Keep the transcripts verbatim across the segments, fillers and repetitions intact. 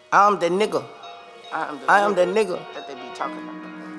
I'm the nigga. I am the, I am the nigga. that they be talking about.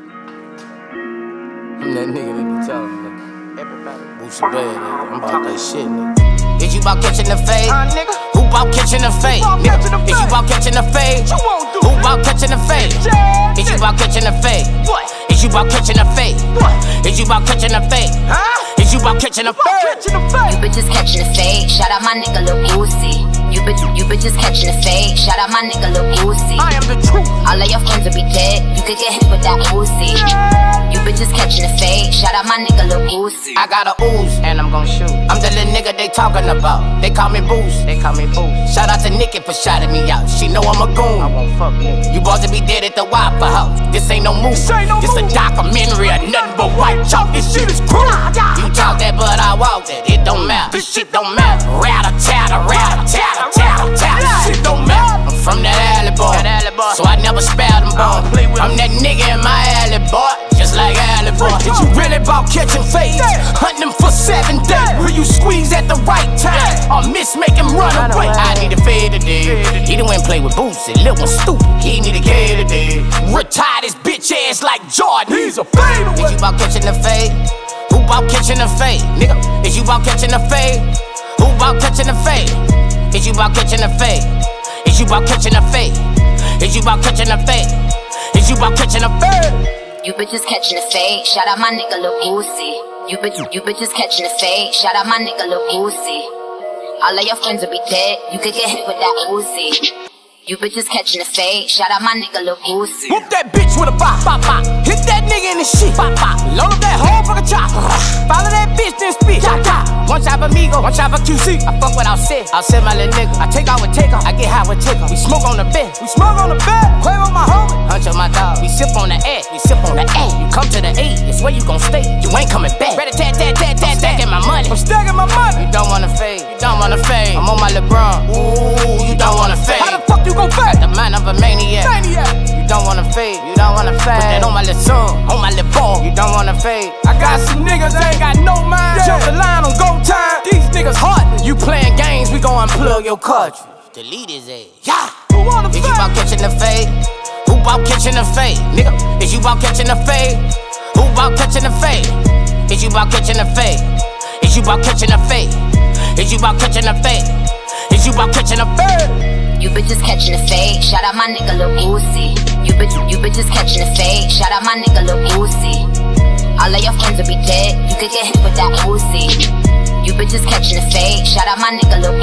I'm that nigga that be talking about. Everybody. Boosie bad, nigga. I'm about that shit, nigga. Is you about catching the fade? Uh, nigga. Who about catching the fade? Nigga. Is you about catching the fade? You won't do Who it. about catching the fade? Yeah. Is you about catching the fade? What? Is you about catching the fade? What? Is you about catching the fade? Huh? Is you about catching the fade? Catching the fade. You bitches catching the fade. Shout out my nigga Lil Uzi. You bitch, you bitches catching the fade. Shout out my nigga Lil Uzi. I am the truth. All of your friends will be dead. You could get hit with that Uzi. You bitches catching the fade. Shout out my nigga Lil Uzi. I got a ooze, And I'm gon' shoot. I'm the little nigga they talking about. They call me Boost. They call me Boost. Shout out to Nikki for shouting me out. She know I'm a I goon. won't fuck nigga. You boys to be dead at the Waffle House. This ain't no movie. This ain't no This a movie. documentary of nothing but white chalk. This shit is cruel. You talk that, but I walk that. It don't matter. This shit don't matter. Ratter, tatter, ratter, tatter, tatter, tatter. This shit don't matter. I'm from that alley boy. That alley boy. So I never spare them I don't play boy. with I'm that nigga in my alley boy. Just like alley boy. Did you really about catching fades? Hunting them for seven days. Will you squeeze at the right time? Or miss make him run Run away? away. I need a fade today. He done went and play with Boosie. Lil' one stupid. He need a K today. Retired his bitch ass like Jordan. He's a fade. Is you about catching the fade? Who about catching the fade? Nigga, is you about catching the fade? Who about catching the fade? Is you about catching the fade? Is you about catching the fade? Is you about catching the fade? Is you about catching the fade? You bitches catching the fade. Shout out my nigga Lil Uzi. You bitch, you bitches catching the fade. Shout out my nigga Lil Uzi. All of your friends will be dead. You could get hit with that Uzi. You bitches catching the fade. Shout out my nigga Lil Uzi. Whoop that bitch with a bop, bop, bop. Hit that nigga in the shit, bop, bop. Load up that whole fucking chop. Follow that bitch, then spit, chop, chop. One chop amigo, one chop a Q C. I fuck without set, I'll set my little nigga. I take out with take off, I get high with take off. We smoke on the bed, we smoke on the bed. Quavo my homie, hunch on my dog. We sip on the egg, we sip on the egg. You come to the eight, it's where you gon' stay. You ain't coming back. Ready, tat, tat, tat, tat, stacking my money. I'm stacking my money. You don't wanna fade, you don't wanna fade. I'm on my LeBron. Ooh, you don't wanna fade. How the fuck you gon' fade? The mind of a maniac. maniac. You don't wanna fade, you don't wanna fade. Put that on my little son, on my little ball. You don't wanna fade. I got some niggas that ain't got no mind. Jump the line on go time. These niggas hard. You playing games, we gon' unplug your cartridge. Delete his ass. Yeah. Who wanna fade? Is you about catching the fade? Who about catching the fade? Nigga, is you about catching the fade? Who about catching the fade? Is you about catching the fade? Is you about catching the fade? Is you about catching the fade? Is you about catching the fade? You bitches catching the fade. Shout out my nigga Lil Uzi. You bitch, you bitches catching the fade. Shout out my nigga Lil Uzi. All of your friends will be dead. You could get hit with that Uzi. You bitches catching the fade. Shout out my nigga Lil